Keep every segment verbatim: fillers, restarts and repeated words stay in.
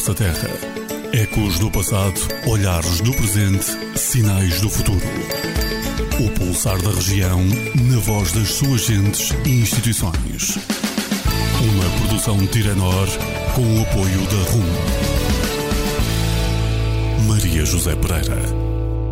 nossa terra. Ecos do passado, olhares do presente, sinais do futuro. O pulsar da região, na voz das suas gentes e instituições. Uma produção Tiranor, com o apoio da R U M. Maria José Pereira.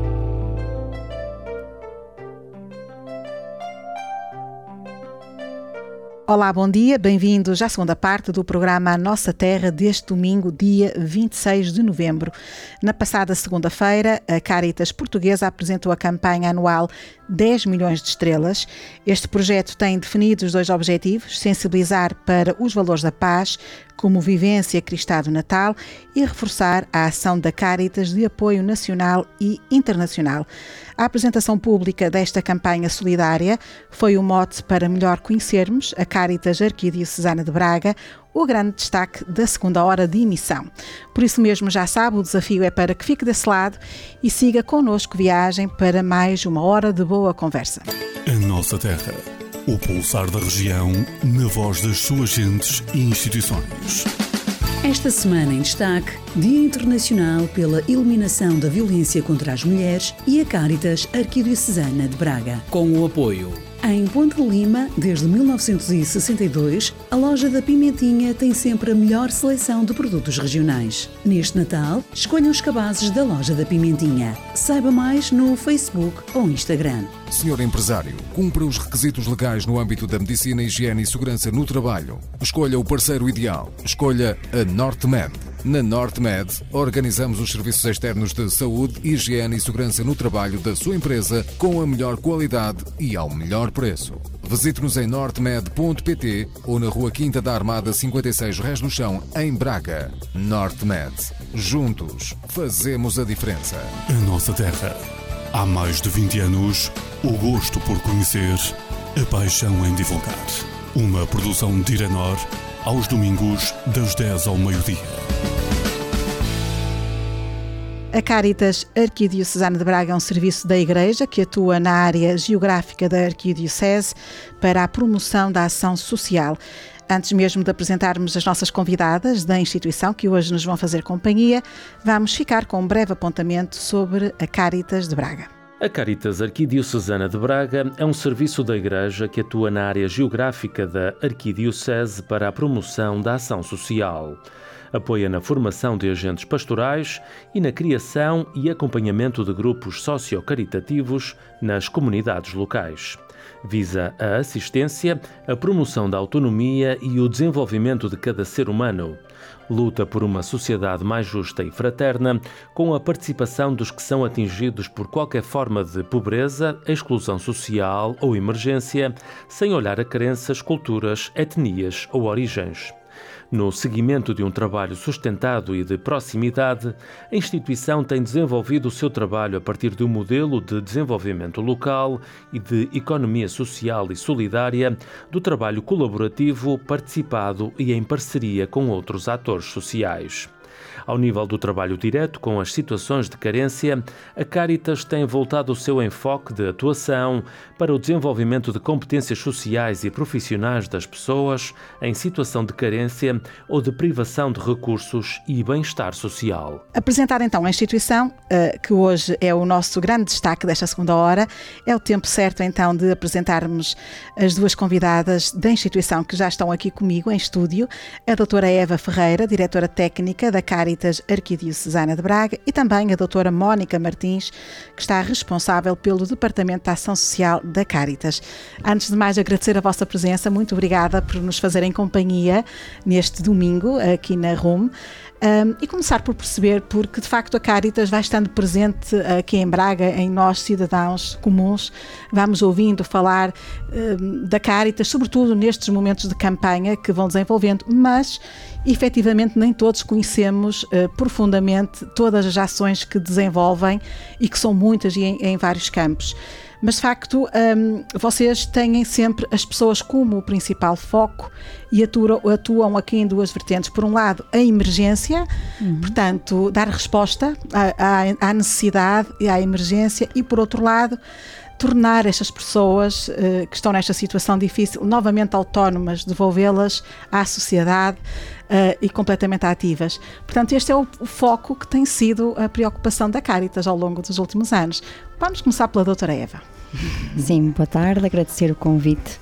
Olá, bom dia, bem-vindos à segunda parte do programa A Nossa Terra deste domingo, dia vinte e seis de novembro. Na passada segunda-feira, a Caritas Portuguesa apresentou a campanha anual dez milhões de estrelas. Este projeto tem definidos dois objetivos: sensibilizar para os valores da paz, como vivência cristã do Natal, e reforçar a ação da Caritas de apoio nacional e internacional. A apresentação pública desta campanha solidária foi o mote para melhor conhecermos a Caritas Arquidiocesana de Braga, o grande destaque da segunda hora de emissão. Por isso mesmo, já sabe, o desafio é para que fique desse lado e siga connosco viagem para mais uma hora de boa conversa. A nossa terra, o pulsar da região, na voz das suas gentes e instituições. Esta semana em destaque, Dia Internacional pela Eliminação da Violência contra as Mulheres e a Caritas Arquidiocesana de Braga. Com o apoio. Em Ponte de Lima, desde mil novecentos e sessenta e dois, a loja da Pimentinha tem sempre a melhor seleção de produtos regionais. Neste Natal, escolha os cabazes da loja da Pimentinha. Saiba mais no Facebook ou Instagram. Senhor empresário, cumpra os requisitos legais no âmbito da medicina, higiene e segurança no trabalho. Escolha o parceiro ideal. Escolha a NorteMed. Na NorteMed, organizamos os serviços externos de saúde, higiene e segurança no trabalho da sua empresa com a melhor qualidade e ao melhor preço. Visite-nos em nortemed ponto pt ou na Rua Quinta da Armada cinquenta e seis, Rés do Chão, em Braga. NorteMed. Juntos, fazemos a diferença. A nossa terra. Há mais de vinte anos, o gosto por conhecer, a paixão em divulgar. Uma produção de Tiranor, aos domingos, das dez ao meio-dia. A Caritas Arquidiocesana de Braga é um serviço da Igreja que atua na área geográfica da Arquidiocese para a promoção da ação social. Antes mesmo de apresentarmos as nossas convidadas da instituição, que hoje nos vão fazer companhia, vamos ficar com um breve apontamento sobre a Caritas de Braga. A Caritas Arquidiocesana de Braga é um serviço da Igreja que atua na área geográfica da Arquidiocese para a promoção da ação social. Apoia na formação de agentes pastorais e na criação e acompanhamento de grupos socio-caritativos nas comunidades locais. Visa a assistência, a promoção da autonomia e o desenvolvimento de cada ser humano. Luta por uma sociedade mais justa e fraterna, com a participação dos que são atingidos por qualquer forma de pobreza, exclusão social ou emergência, sem olhar a crenças, culturas, etnias ou origens. No seguimento de um trabalho sustentado e de proximidade, a instituição tem desenvolvido o seu trabalho a partir de um modelo de desenvolvimento local e de economia social e solidária, do trabalho colaborativo, participado e em parceria com outros atores sociais. Ao nível do trabalho direto com as situações de carência, a Caritas tem voltado o seu enfoque de atuação para o desenvolvimento de competências sociais e profissionais das pessoas em situação de carência ou de privação de recursos e bem-estar social. Apresentar então a instituição, que hoje é o nosso grande destaque desta segunda hora, é o tempo certo então de apresentarmos as duas convidadas da instituição que já estão aqui comigo em estúdio, a doutora Eva Ferreira, diretora técnica da Caritas Arquidiocesana de Braga, e também a doutora Mónica Martins, que está responsável pelo Departamento de Ação Social da Caritas. Antes de mais, agradecer a vossa presença, muito obrigada por nos fazerem companhia neste domingo aqui na R U M. Um, e começar por perceber porque de facto a Caritas vai estando presente aqui em Braga, em nós cidadãos comuns, vamos ouvindo falar um, da Caritas, sobretudo nestes momentos de campanha que vão desenvolvendo, mas efetivamente nem todos conhecemos uh, profundamente todas as ações que desenvolvem e que são muitas e em, em vários campos. Mas, de facto, um, vocês têm sempre as pessoas como o principal foco e atuam, atuam aqui em duas vertentes. Por um lado, a emergência, uhum. portanto, dar resposta à, à, à necessidade e à emergência, e, por outro lado, tornar estas pessoas uh, que estão nesta situação difícil novamente autónomas, devolvê-las à sociedade uh, e completamente ativas. Portanto, este é o, o foco que tem sido a preocupação da Cáritas ao longo dos últimos anos. Vamos começar pela doutora Eva. Sim, boa tarde, agradecer o convite,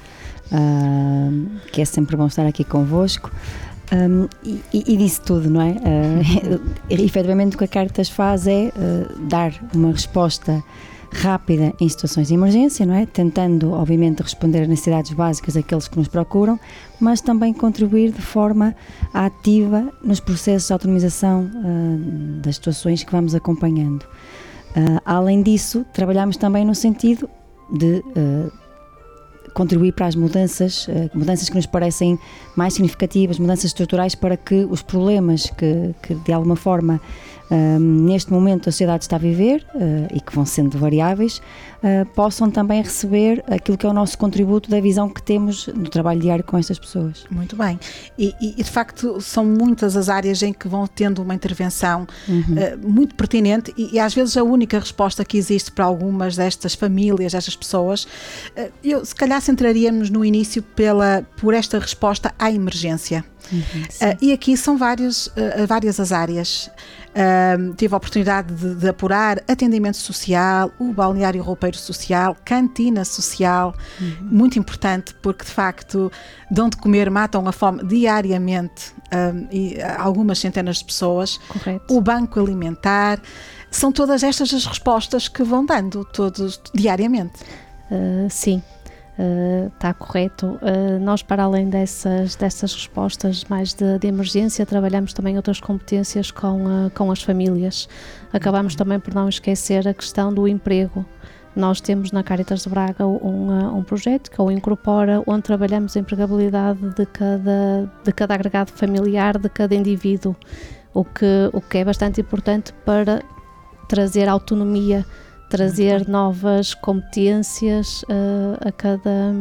uh, que é sempre bom estar aqui convosco. Um, e, e disse tudo, não é? Uh, efetivamente o que a Cáritas faz é uh, dar uma resposta rápida em situações de emergência, não é? Tentando, obviamente, responder às necessidades básicas daqueles que nos procuram, mas também contribuir de forma ativa nos processos de autonomização uh, das situações que vamos acompanhando. Uh, além disso, trabalhamos também no sentido de uh, contribuir para as mudanças, uh, mudanças que nos parecem mais significativas, mudanças estruturais, para que os problemas que, que de alguma forma Uh, neste momento a sociedade está a viver uh, e que vão sendo variáveis, uh, possam também receber aquilo que é o nosso contributo da visão que temos no trabalho diário com estas pessoas. Muito bem. E, e de facto são muitas as áreas em que vão tendo uma intervenção uhum. uh, muito pertinente e, e às vezes a única resposta que existe para algumas destas famílias, destas pessoas, uh, eu se calhar centraríamos no início pela, por esta resposta à emergência. Uhum, uh, e aqui são várias, uh, várias as áreas. Uh, tive a oportunidade de, de apurar atendimento social, o balneário roupeiro social, cantina social, uhum. muito importante, porque de facto dão de comer, matam a fome diariamente um, e algumas centenas de pessoas. Correto. O banco alimentar, são todas estas as respostas que vão dando todos diariamente. Uh, sim. Está uh, correto. Uh, nós, para além dessas, dessas respostas mais de, de emergência, trabalhamos também outras competências com, uh, com as famílias. Acabamos também por não esquecer a questão do emprego. Nós temos na Cáritas de Braga um, uh, um projeto que o incorpora, onde trabalhamos a empregabilidade de cada, de cada agregado familiar, de cada indivíduo, o que, o que é bastante importante para trazer autonomia, trazer novas competências uh, a, cada,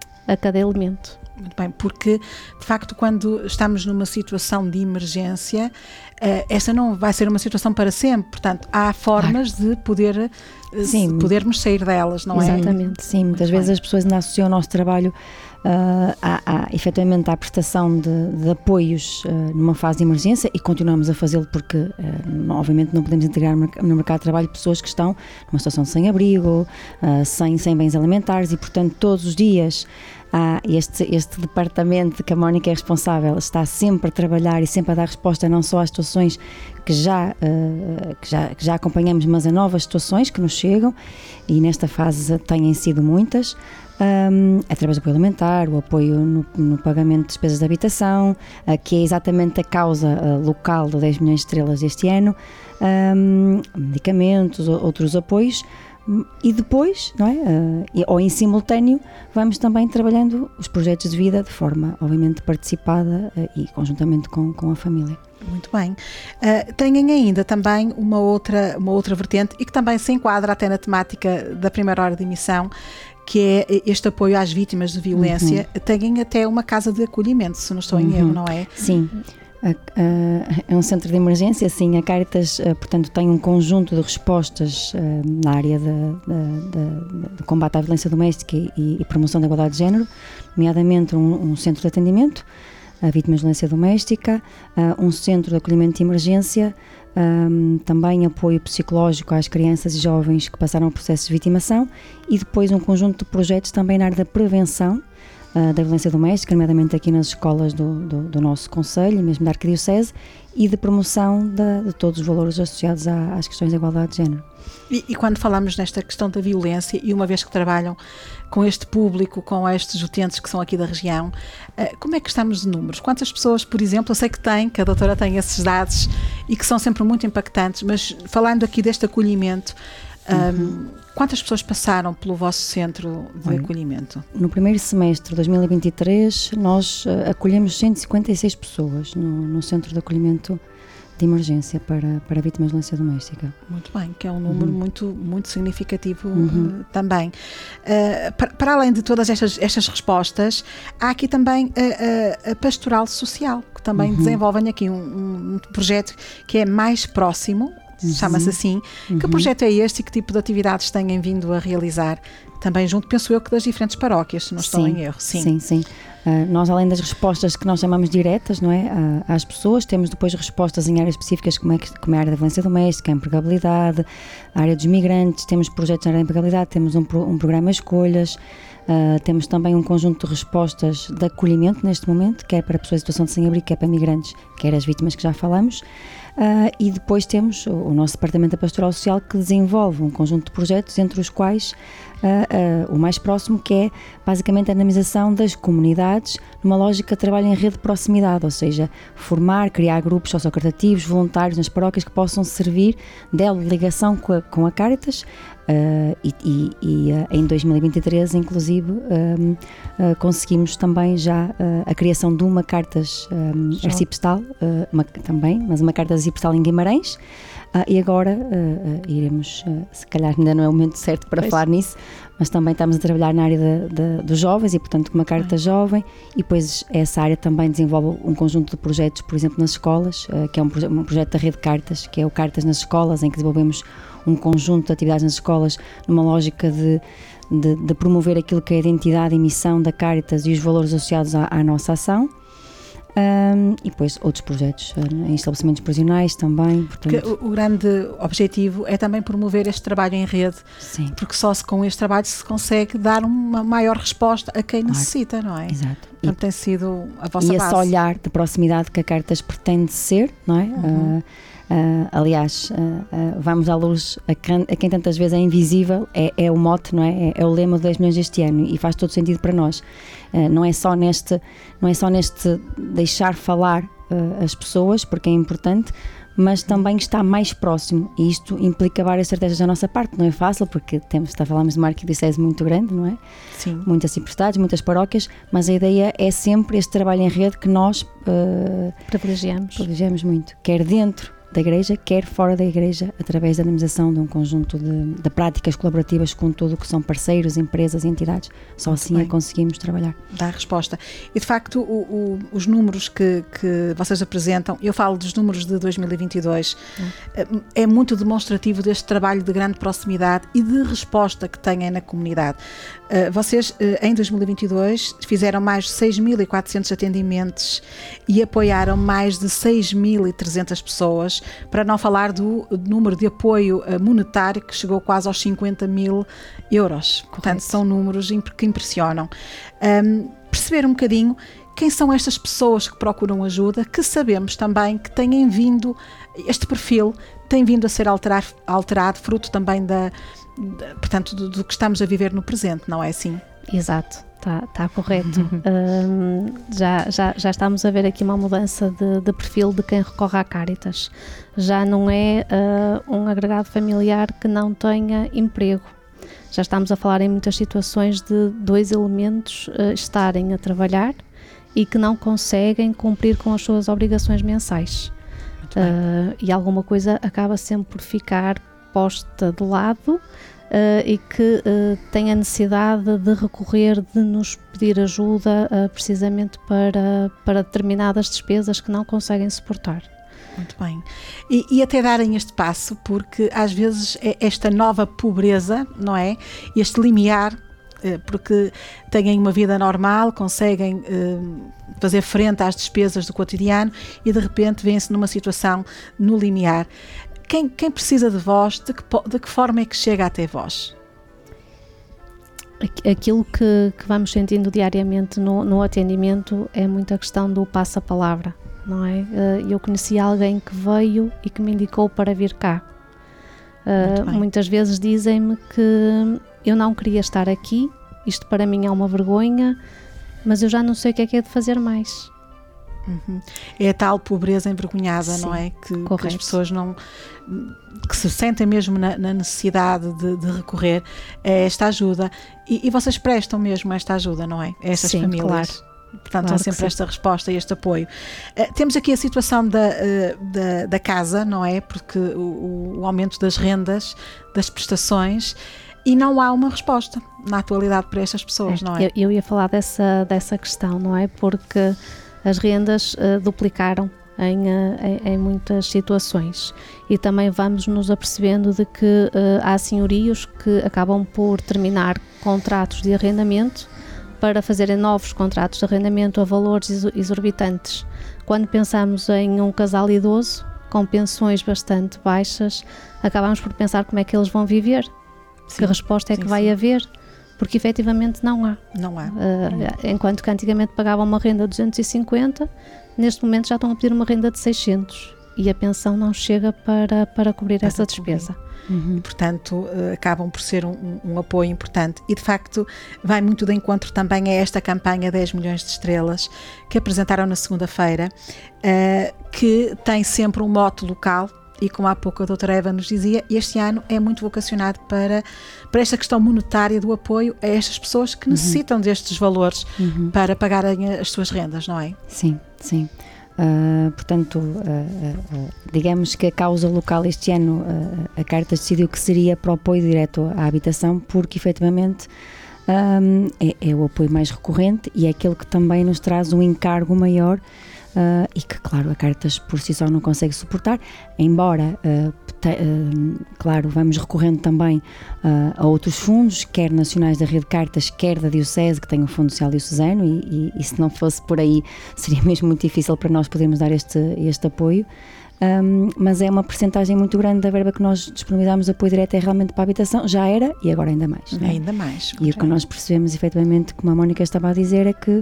a cada elemento. Muito bem, porque de facto quando estamos numa situação de emergência, uh, essa não vai ser uma situação para sempre, portanto há formas claro. de poder, Sim. de podermos sair delas, não Exatamente. é? Exatamente, sim, muitas Muito vezes bem. As pessoas ainda associam o nosso trabalho Uh, há, há, efetivamente, à prestação de, de apoios uh, numa fase de emergência, e continuamos a fazê-lo porque, uh, obviamente, não podemos integrar no mercado de trabalho pessoas que estão numa situação de sem-abrigo, uh, sem, sem bens alimentares, e, portanto, todos os dias há este, este departamento que a Mónica é responsável, está sempre a trabalhar e sempre a dar resposta não só às situações que já, uh, que já, que já acompanhamos, mas a novas situações que nos chegam, e nesta fase têm sido muitas. Um, através do apoio alimentar, o apoio no, no pagamento de despesas de habitação, uh, que é exatamente a causa uh, local do dez milhões de estrelas este ano, um, medicamentos, outros apoios, e depois, não é? Uh, e, ou em simultâneo, vamos também trabalhando os projetos de vida de forma, obviamente, participada uh, e conjuntamente com, com a família. Muito bem. Uh, têm ainda também uma outra, uma outra vertente, e que também se enquadra até na temática da primeira hora de emissão, que é este apoio às vítimas de violência. Uhum. Têm até uma casa de acolhimento, se não estou em erro, uhum. não é? Sim. Uh, uh, é um centro de emergência, sim. A Cáritas, uh, portanto, tem um conjunto de respostas uh, na área de, de, de, de combate à violência doméstica e, e promoção da igualdade de género, nomeadamente um, um centro de atendimento a vítimas de violência doméstica, uh, um centro de acolhimento de emergência, um, também apoio psicológico às crianças e jovens que passaram por processos de vitimação, e depois um conjunto de projetos também na área da prevenção uh, da violência doméstica, nomeadamente aqui nas escolas do, do, do nosso concelho, mesmo da Arquidiocese, e de promoção de, de todos os valores associados à, às questões da igualdade de género. E, e quando falamos nesta questão da violência, e uma vez que trabalham com este público, com estes utentes que são aqui da região, como é que estamos de números? Quantas pessoas, por exemplo, eu sei que tem, que a doutora tem esses dados e que são sempre muito impactantes, mas falando aqui deste acolhimento, uhum. um, quantas pessoas passaram pelo vosso centro de Olha, acolhimento? No primeiro semestre de dois mil e vinte e três, nós uh, acolhemos cento e cinquenta e seis pessoas no, no centro de acolhimento de emergência para, para vítimas de violência doméstica. Muito bem, que é um número uhum. muito, muito significativo uhum. uh, também. Uh, para, para além de todas estas, estas respostas, há aqui também a, a, a pastoral social, que também uhum. desenvolvem aqui um, um projeto que é mais próximo, uhum. chama-se assim. Uhum. Que projeto é este e que tipo de atividades têm vindo a realizar? Também junto, penso eu, que das diferentes paróquias, se não estou sim, em erro. Sim, sim. sim. Uh, nós, além das respostas que nós chamamos diretas, não é, uh, às pessoas, temos depois respostas em áreas específicas, como é, como é a área da violência doméstica, a empregabilidade, a área dos migrantes, temos projetos na área da empregabilidade, temos um, um programa Escolhas, uh, temos também um conjunto de respostas de acolhimento neste momento, quer para pessoas em situação de sem-abrigo, quer para migrantes, quer as vítimas que já falamos. Uh, e depois temos o, o nosso Departamento da Pastoral Social, que desenvolve um conjunto de projetos, entre os quais uh, uh, o mais próximo, que é basicamente a dinamização das comunidades numa lógica de trabalho em rede de proximidade, ou seja, formar, criar grupos sociocaritativos, voluntários nas paróquias que possam servir de elo de ligação com a, com a Caritas. Uh, e e, e uh, em dois mil e vinte e três, inclusive, um, uh, conseguimos também já uh, a criação de uma Caritas um, arciprestal, uh, uma, também, mas uma Caritas arciprestal em Guimarães, uh, e agora uh, uh, iremos, uh, se calhar ainda não é o momento certo para pois. falar nisso, mas também estamos a trabalhar na área de, de, dos jovens e, portanto, com uma Caritas jovem, e depois essa área também desenvolve um conjunto de projetos, por exemplo, nas escolas, uh, que é um, proje- um projeto da Rede Caritas, que é o Caritas nas Escolas, em que desenvolvemos um conjunto de atividades nas escolas numa lógica de, de, de promover aquilo que é a identidade e missão da Caritas e os valores associados à, à nossa ação. Um, e depois outros projetos em estabelecimentos prisionais também. Portanto... O, o grande objetivo é também promover este trabalho em rede, Sim. porque só se, com este trabalho se consegue dar uma maior resposta a quem claro. necessita, não é? Exato. Portanto, e, tem sido a vossa e base. E esse olhar de proximidade que a Caritas pretende ser, não é? Uhum. Uh, Uh, aliás, uh, uh, vamos à luz a quem, a quem tantas vezes é invisível, é, é o mote, não é? É, é o lema de dez milhões deste ano e faz todo sentido para nós. Uh, não é só neste, não é só neste deixar falar uh, as pessoas, porque é importante, mas também está mais próximo, e isto implica várias estratégias da nossa parte. Não é fácil, porque temos, está, falamos de uma arquidiocese muito grande, não é? Sim. Muitas ciprestades, muitas paróquias, mas a ideia é sempre este trabalho em rede que nós uh, privilegiamos. privilegiamos muito, quer dentro da Igreja, quer fora da Igreja, através da dinamização de um conjunto de, de práticas colaborativas com tudo o que são parceiros, empresas e entidades. Só Muito assim bem. é que conseguimos trabalhar. Dá a resposta. E de facto, o, o, os números que, que vocês apresentam, eu falo dos números de dois mil e vinte e dois, hum. é muito demonstrativo deste trabalho de grande proximidade e de resposta que têm na comunidade. Vocês, em dois mil e vinte e dois, fizeram mais de seis mil e quatrocentos atendimentos e apoiaram mais de seis mil e trezentas pessoas, para não falar do número de apoio monetário que chegou quase aos cinquenta mil euros. Correto. Portanto, são números que impressionam. Um, perceber um bocadinho quem são estas pessoas que procuram ajuda, que sabemos também que têm vindo, este perfil tem vindo a ser alterar, alterado, fruto também da, da portanto, do, do que estamos a viver no presente, não é assim? Exato. Está, está correto. um, já, já, já estamos a ver aqui uma mudança de, de perfil de quem recorre à Caritas. Já não é uh, um agregado familiar que não tenha emprego. Já estamos a falar em muitas situações de dois elementos uh, estarem a trabalhar e que não conseguem cumprir com as suas obrigações mensais. Uh, e alguma coisa acaba sempre por ficar posta de lado. Uh, e que uh, tem a necessidade de recorrer, de nos pedir ajuda uh, precisamente para, para determinadas despesas que não conseguem suportar. Muito bem. E, e até darem este passo, porque às vezes é esta nova pobreza, não é? Este limiar, uh, porque têm uma vida normal, conseguem uh, fazer frente às despesas do cotidiano e de repente vêm-se numa situação no limiar. Quem, quem precisa de vós, de que, de que forma é que chega até vós? Aquilo que, que vamos sentindo diariamente no, no atendimento é muito a questão do passa-palavra, não é? Eu conheci alguém que veio e que me indicou para vir cá. Uh, muitas vezes dizem-me que eu não queria estar aqui, isto para mim é uma vergonha, mas eu já não sei o que é que é de fazer mais. Uhum. É a tal pobreza envergonhada, Sim, não é? Que, que as pessoas não, que se sentem mesmo na, na necessidade de, de recorrer a esta ajuda e, e vocês prestam mesmo esta ajuda, não é? A estas Sim, famílias. Claro. Portanto, claro há sempre esta resposta e este apoio. Uh, temos aqui a situação da, uh, da, da casa, não é? Porque o, o aumento das rendas, das prestações, e não há uma resposta na atualidade para estas pessoas, é, não é? Eu, eu ia falar dessa, dessa questão, não é? Porque as rendas uh, duplicaram em, em, em muitas situações. E também vamos nos apercebendo de que uh, há senhorios que acabam por terminar contratos de arrendamento para fazerem novos contratos de arrendamento a valores exorbitantes. Quando pensamos em um casal idoso com pensões bastante baixas, acabamos por pensar como é que eles vão viver, sim, que resposta é sim, que vai sim. haver, porque efetivamente não há. Não há. Uh, enquanto que antigamente pagavam uma renda de duzentos e cinquenta, neste momento já estão a pedir uma renda de seiscentos e a pensão não chega para, para cobrir para essa despesa. Uhum. E, portanto, uh, acabam por ser um, um apoio importante. E, de facto, vai muito de encontro também a esta campanha dez milhões de estrelas que apresentaram na segunda-feira, uh, que tem sempre um mote local. E como há pouco a doutora Eva nos dizia, este ano é muito vocacionado para, para esta questão monetária do apoio a estas pessoas que necessitam uhum. destes valores uhum. para pagarem as suas rendas, não é? Sim, sim. Uh, portanto, uh, uh, digamos que a causa local este ano, uh, a Caritas decidiu que seria para o apoio direto à habitação, porque efetivamente um, é, é o apoio mais recorrente e é aquele que também nos traz um encargo maior. Uh, e que, claro, a Caritas por si só não consegue suportar, embora, uh, te, uh, claro, vamos recorrendo também uh, a outros fundos, quer nacionais da Rede Caritas, quer da Diocese, que tem o Fundo Social Diocesano, e, e, e se não fosse por aí, seria mesmo muito difícil para nós podermos dar este, este apoio. Um, mas é uma percentagem muito grande da verba que nós disponibilizamos de apoio direto é realmente para a habitação, já era e agora ainda mais. É? Ainda mais. E o que nós percebemos, efetivamente, como a Mónica estava a dizer, é que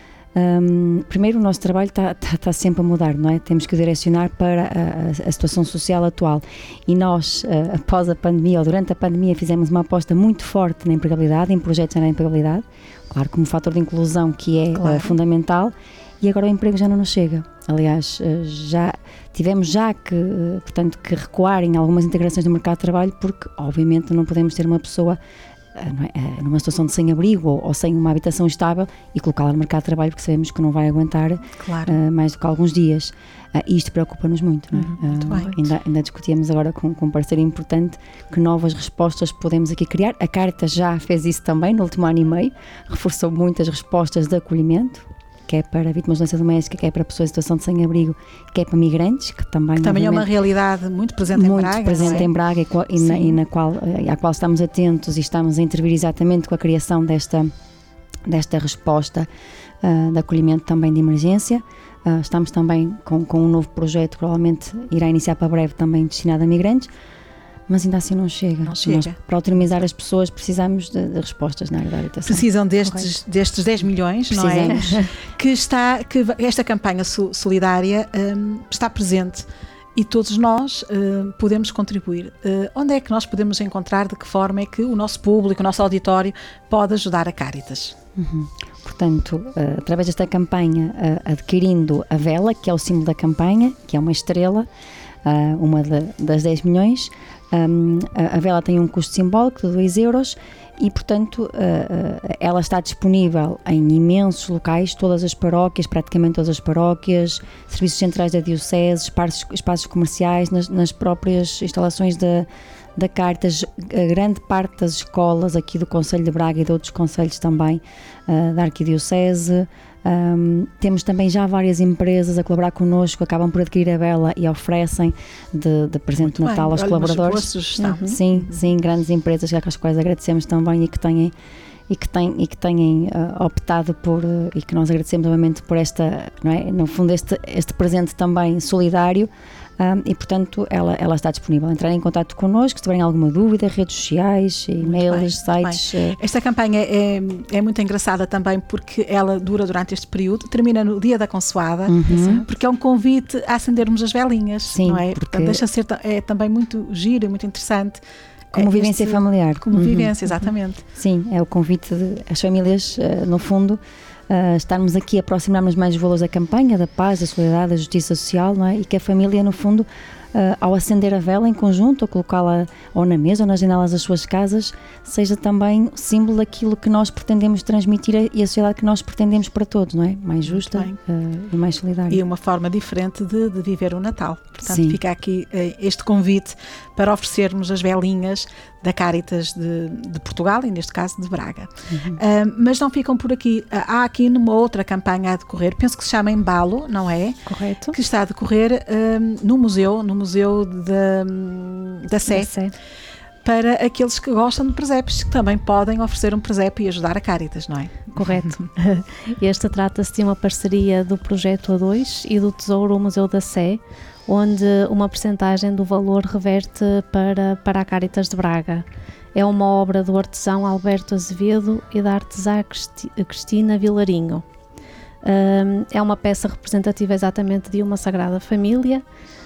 Um, primeiro, o nosso trabalho está tá, tá sempre a mudar, não é? Temos que direcionar para a, a, a situação social atual e nós, uh, após a pandemia ou durante a pandemia, fizemos uma aposta muito forte na empregabilidade, em projetos na empregabilidade, claro, como fator de inclusão que é claro. uh, fundamental, e agora o emprego já não nos chega. Aliás, uh, já tivemos já que, uh, portanto, que recuar em algumas integrações no mercado de trabalho, porque obviamente não podemos ter uma pessoa Não é, numa situação de sem-abrigo ou, ou sem uma habitação estável e colocá-la no mercado de trabalho, porque sabemos que não vai aguentar claro. uh, mais do que alguns dias. Uh, e isto preocupa-nos muito, não é? Uhum, muito uh, bem. Ainda, ainda discutíamos agora com, com um parceiro importante que novas respostas podemos aqui criar. A Caritas já fez isso também no último ano e meio, reforçou muitas respostas de acolhimento, quer para vítimas de violência doméstica, quer para pessoas em situação de sem-abrigo, quer para migrantes, que também, que também é uma realidade muito presente em muito Braga. presente é? em Braga e, e, na, e na qual, à qual estamos atentos e estamos a intervir exatamente com a criação desta, desta resposta uh, de acolhimento também de emergência. Uh, estamos também com, com um novo projeto, que provavelmente irá iniciar para breve, também destinado a migrantes. Mas ainda assim não chega. Não chega. Nós, para otimizar as pessoas, precisamos de, de respostas na área da habitação. Precisam destes, destes dez milhões, não é? Que, está, que esta campanha solidária um, está presente e todos nós uh, podemos contribuir. Uh, onde é que nós podemos encontrar, de que forma é que o nosso público, o nosso auditório pode ajudar a Caritas? Uhum. Portanto, uh, através desta campanha, uh, adquirindo a vela, que é o símbolo da campanha, que é uma estrela, uh, uma de, das dez milhões, Um, a, a vela tem um custo simbólico de dois euros e, portanto, uh, uh, ela está disponível em imensos locais, todas as paróquias, praticamente todas as paróquias, serviços centrais da Diocese, espaços, espaços comerciais, nas, nas próprias instalações da, da Caritas, a grande parte das escolas aqui do Concelho de Braga e de outros concelhos também uh, da Arquidiocese. Um, temos também já várias empresas a colaborar connosco, acabam por adquirir a vela e oferecem de, de presente de Natal aos colaboradores. Uhum. Sim, sim, grandes empresas às quais agradecemos também e que têm, e que têm, e que têm uh, optado por, uh, e que nós agradecemos novamente por esta, não é? No fundo, este, este presente também solidário. Um, e, portanto, ela, ela está disponível. Entrar em contato connosco, se tiverem alguma dúvida, redes sociais, e-mails, sites. Esta campanha é, é muito engraçada também porque ela dura durante este período, termina no dia da consoada, uhum. porque é um convite a acendermos as velinhas. Sim, não é? Porque... Portanto, deixa ser é também muito giro e muito interessante. Como é vivência este, familiar. Como uhum. vivência, exatamente. Sim, é o convite às famílias, uh, no fundo. Uh, estarmos aqui a aproximar-nos mais dos valores da campanha, da paz, da solidariedade, da justiça social, não é? E que a família, no fundo, ao acender a vela em conjunto, ou colocá-la ou na mesa ou nas janelas das suas casas, seja também símbolo daquilo que nós pretendemos transmitir e a sociedade que nós pretendemos para todos, não é? Mais justa uh, e mais solidária. E uma forma diferente de, de viver o Natal. Portanto, Sim. fica aqui uh, este convite para oferecermos as velinhas da Cáritas de, de Portugal e neste caso de Braga. Uhum. Uh, mas não ficam por aqui. Uh, há aqui numa outra campanha a decorrer, penso que se chama Embalo, não é? Correto. Que está a decorrer uh, no museu, no museu da, da Sé, Sé, para aqueles que gostam de presépios, que também podem oferecer um presépio e ajudar a Cáritas, não é? Correto. Este trata-se de uma parceria do Projeto A dois e do Tesouro Museu da Sé, onde uma percentagem do valor reverte para, para a Cáritas de Braga. É uma obra do artesão Alberto Azevedo e da artesã Cristina Vilarinho. Um, é uma peça representativa exatamente de uma Sagrada Família,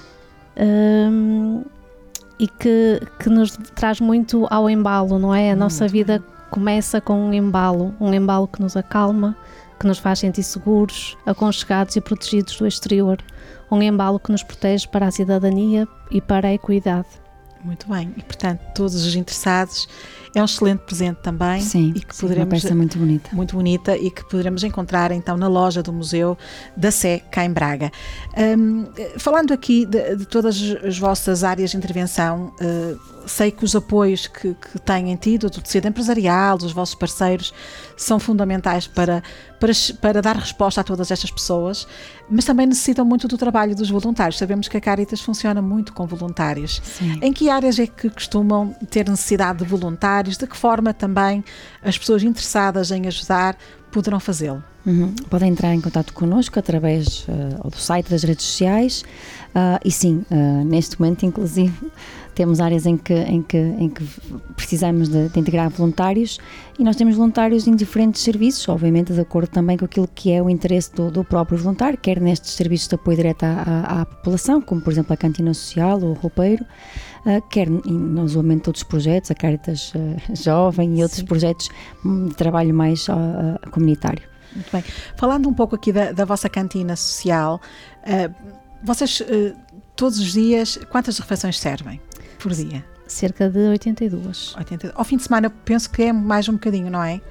um, e que, que nos traz muito ao embalo, não é? A nossa vida começa com um embalo, um embalo que nos acalma, que nos faz sentir seguros, aconchegados e protegidos do exterior, um embalo que nos protege para a cidadania e para a equidade. Muito bem, e portanto todos os interessados, é um excelente presente também. Sim, e que sim, poderemos, uma peça muito bonita. Muito bonita e que poderemos encontrar então na loja do Museu da Sé, cá em Braga. Um, falando aqui de, de todas as vossas áreas de intervenção, uh, sei que os apoios que, que têm tido do tecido empresarial, dos vossos parceiros, são fundamentais para, para, para dar resposta a todas estas pessoas, mas também necessitam muito do trabalho dos voluntários. Sabemos que a Cáritas funciona muito com voluntários. Sim. Em que áreas é que costumam ter necessidade de voluntários? De que forma também as pessoas interessadas em ajudar poderão fazê-lo? Uhum. Podem entrar em contato connosco através uh, do site, das redes sociais, uh, e sim, uh, neste momento inclusive temos áreas em que, em que, em que precisamos de, de integrar voluntários, e nós temos voluntários em diferentes serviços, obviamente de acordo também com aquilo que é o interesse do, do próprio voluntário, quer nestes serviços de apoio direto à, à, à população, como por exemplo a cantina social ou o roupeiro, Uh, quer no isolamento de outros projetos, a Cáritas uh, Jovem e outros Sim. projetos de trabalho mais uh, uh, comunitário. Muito bem. Falando um pouco aqui da, da vossa cantina social, uh, vocês uh, todos os dias, quantas refeições servem por dia? Cerca de oitenta e duas. oitenta. Ao fim de semana penso que é mais um bocadinho, não é?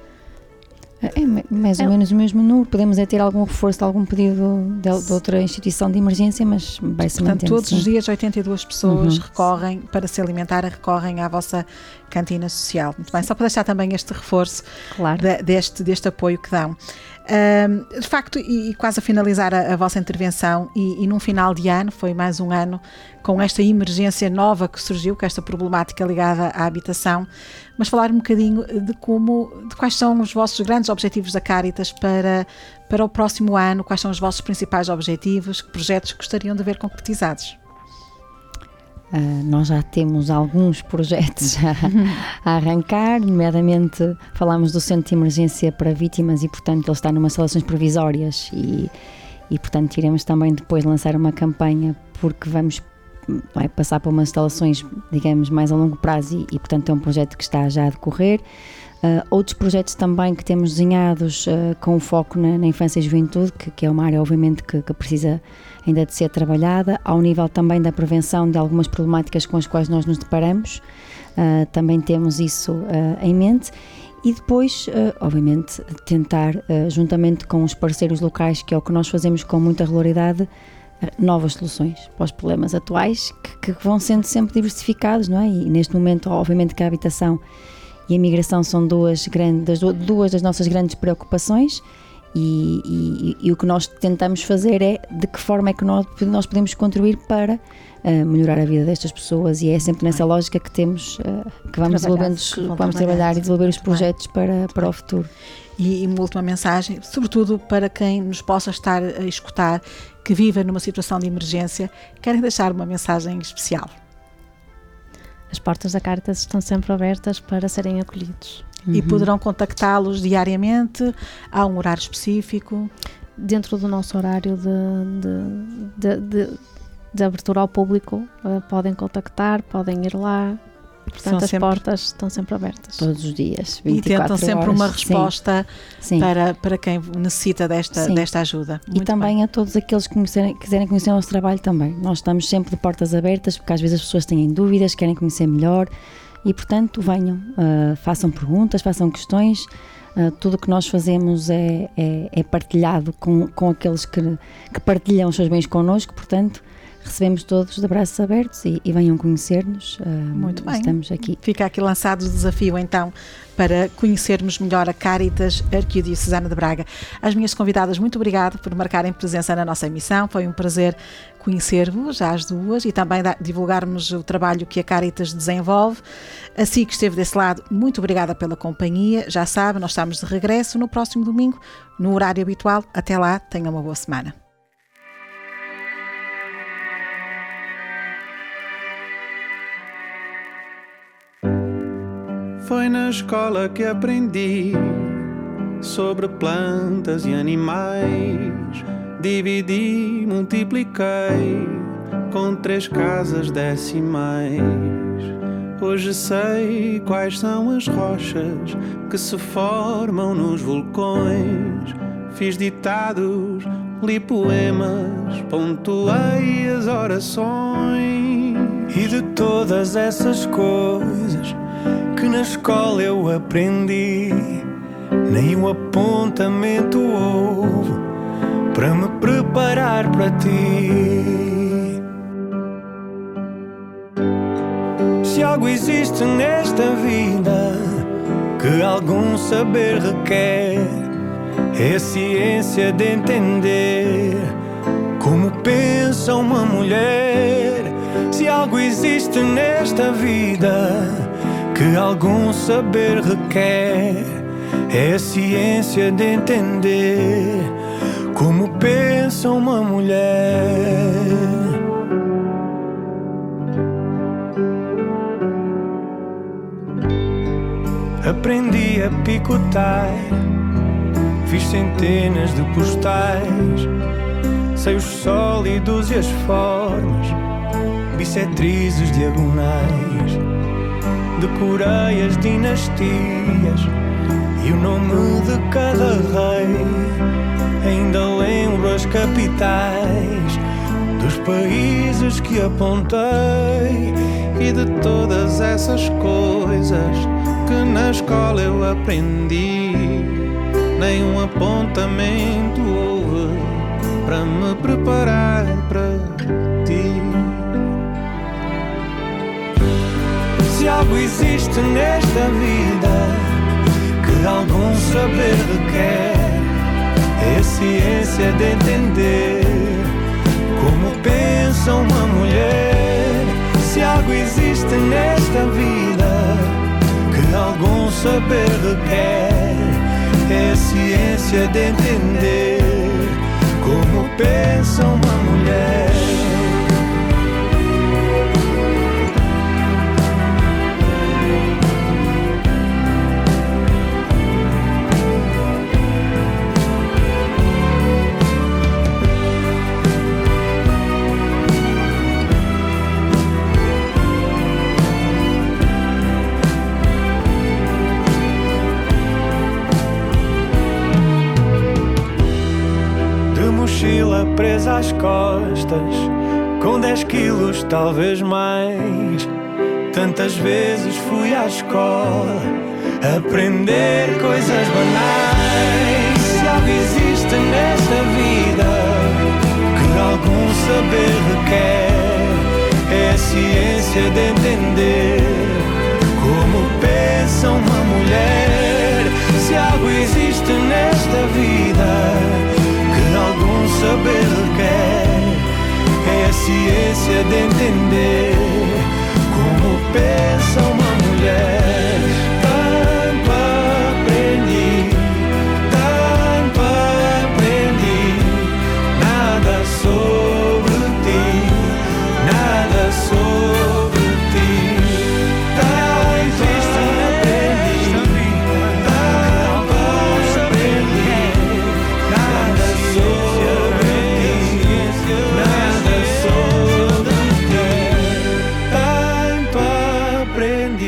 É mais ou é. menos o mesmo número. Podemos é ter algum reforço de algum pedido de, de outra instituição de emergência, mas vai se Portanto, todos sim. os dias oitenta e duas pessoas uhum. recorrem, para se alimentar, recorrem à vossa cantina social. Muito bem, só para deixar também este reforço claro. de, deste, deste apoio que dão. Um, de facto, e, e quase a finalizar a, a vossa intervenção, e, e num final de ano, foi mais um ano com esta emergência nova que surgiu, com esta problemática ligada à habitação, mas falar um bocadinho de como, de quais são os vossos grandes objetivos da Cáritas para, para o próximo ano, quais são os vossos principais objetivos, que projetos gostariam de ver concretizados? Uh, nós já temos alguns projetos a, a arrancar, nomeadamente falámos do Centro de Emergência para Vítimas e, portanto, ele está numas instalações provisórias e, e, portanto, iremos também depois lançar uma campanha, porque vamos vai passar para umas instalações, digamos, mais a longo prazo e, e portanto, é um projeto que está já a decorrer. Uh, outros projetos também que temos desenhados uh, com foco na, na infância e juventude, que, que é uma área, obviamente, que, que precisa ainda de ser trabalhada, ao nível também da prevenção de algumas problemáticas com as quais nós nos deparamos, uh, também temos isso uh, em mente, e depois, uh, obviamente, tentar, uh, juntamente com os parceiros locais, que é o que nós fazemos com muita regularidade, uh, novas soluções para os problemas atuais, que, que vão sendo sempre diversificados, não é? E neste momento, obviamente, que a habitação e a migração são duas, grandes, duas das nossas grandes preocupações. E, e, e o que nós tentamos fazer é de que forma é que nós, nós podemos contribuir para uh, melhorar a vida destas pessoas, e é sempre nessa lógica que temos uh, que vamos, desenvolvendo, que vamos trabalhar e desenvolver os projetos para, para o futuro. E, e uma última mensagem, sobretudo para quem nos possa estar a escutar, que viva numa situação de emergência, querem deixar uma mensagem especial. As portas da Cáritas estão sempre abertas para serem acolhidos. E uhum. poderão contactá-los diariamente? Há um horário específico? Dentro do nosso horário de, de, de, de, de abertura ao público, uh, podem contactar, podem ir lá Portanto, São as sempre... portas estão sempre abertas. Todos os dias, vinte e quatro horas. E tentam sempre horas. uma resposta sim. Sim. Para, para quem necessita desta, desta ajuda. Muito e também bem. A todos aqueles que conhecerem, quiserem conhecer o nosso trabalho também. Nós estamos sempre de portas abertas, porque às vezes as pessoas têm dúvidas, querem conhecer melhor e, portanto, venham, uh, façam perguntas, façam questões. Uh, tudo o que nós fazemos é, é, é partilhado com, com aqueles que, que partilham os seus bens connosco, portanto, recebemos todos de braços abertos e, e venham conhecer-nos. Uh, Muito bem. Estamos aqui. Fica aqui lançado o desafio, então, para conhecermos melhor a Cáritas Arquidiocesana de Braga. Às minhas convidadas, muito obrigado por marcarem presença na nossa emissão. Foi um prazer conhecer-vos, às duas, e também divulgarmos o trabalho que a Cáritas desenvolve. Assim que esteve desse lado, muito obrigada pela companhia. Já sabe, nós estamos de regresso no próximo domingo, no horário habitual. Até lá, tenha uma boa semana. Foi na escola que aprendi sobre plantas e animais. Dividi, multipliquei com três casas decimais. Hoje sei quais são as rochas que se formam nos vulcões. Fiz ditados, li poemas, pontuei as orações. E de todas essas coisas que na escola eu aprendi, nem um apontamento houve para me preparar para ti. Se algo existe nesta vida que algum saber requer, é a ciência de entender como pensa uma mulher. Se algo existe nesta vida que algum saber requer, é a ciência de entender como pensa uma mulher. Aprendi a picotar, fiz centenas de postais, sei os sólidos e as formas, bissetrizes diagonais. Decorei as dinastias e o nome de cada rei. Ainda lembro as capitais dos países que apontei. E de todas essas coisas que na escola eu aprendi, nenhum apontamento houve para me preparar para ti. Se algo existe nesta vida que algum saber requer, é a ciência de entender como pensa uma mulher. Se algo existe nesta vida que algum saber requer, é a ciência de entender como pensa uma mulher. Mochila presa às costas, com dez quilos talvez mais. Tantas vezes fui à escola aprender coisas banais. Se algo existe nesta vida que algum saber requer, é a ciência de entender como pensa uma mulher. Se algo existe nesta vida algum saber requer, é a ciência de entender como pensa uma mulher. Tanto aprendi, tanto aprendi, nada sobre ti, nada sobre ti. Tanto aprendi, tanto aprendi, nada sobre nada sobre ti, tanto aprendi.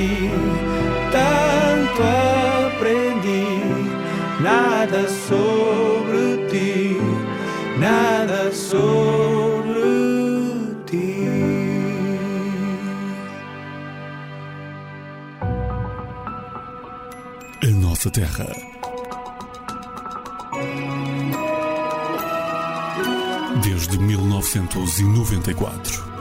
nada sobre ti. A nossa terra. Desde mil novecentos e noventa e quatro.